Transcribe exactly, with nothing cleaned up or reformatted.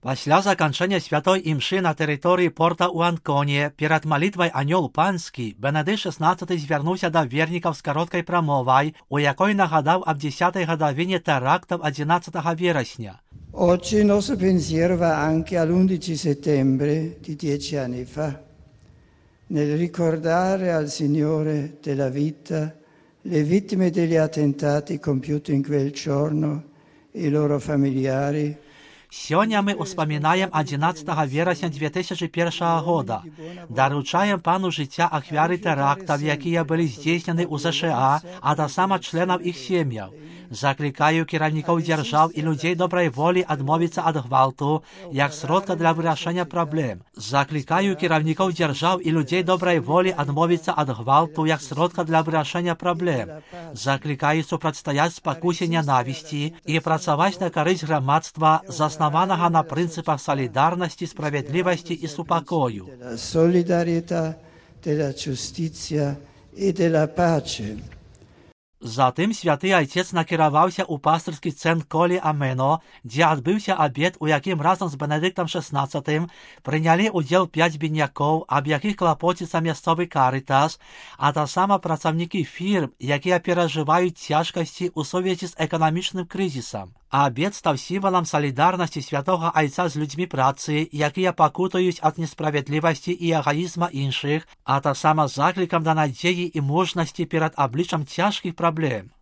Пасля заканчэння святой імшы на тэрыторыі порта ў Анконе перад малітвай анёл панскі Бенедыкт шестнадцаты звярнуўся да вернікаў з кароткай прамовай, у якой нагадаў аб дзесятай гадавіне тэрактаў адзінаццатага верасня. Oggi il nostro pensiero va anche all'undici settembre di dieci anni fa, nel ricordare al Signore della vita le vittime degli attentati compiuti in quel giorno e i loro familiari. Сёння мы ўспамінаем адзінаццатага верасня две тысячы першага года. Даручаем пану жыцця ахвяры тэрактаў, якія былі здзейснены ў ЗША, а таксама членаў іх сем'яў. Заклікаю кіраўнікоў дзяржаў і людзей добрай волі адмовіцца ад гвалту як сродка для вырашэння праблем. Заклікаю кіраўнікоў дзяржаў і людзей добрай волі адмовіцца ад гвалту як сродка для вырашэння праблем. Заклікаю супрацьстаяць спакусе нянавісці і працаваць на карысць грамадства, заснаванага на прынцыпах салідарнасці, справядлівасці і супакою. Solidarietà, della giustizia e della pace. Затым святы айцец накіраваўся ў пастырскі цэнтр Колі Амено, дзе адбыўся абед, у якім разам з Бенедыктам шестнадцатым прынялі ўдзел пяць беднякоў, аб якіх клапоціцца мясцовы карытас, а таксама працаўнікі фірм, якія перажываюць цяжкасці ў сувязі з эканамічным крызісам. Абед стаў сімвалам салідарнасці святога айца з людзьмі працы, якія пакутаюць ад несправядлівасці і эгоізма іншых, а таксама заклікам да надзеі і мужнасці перад абліччам цяжкіх праблем.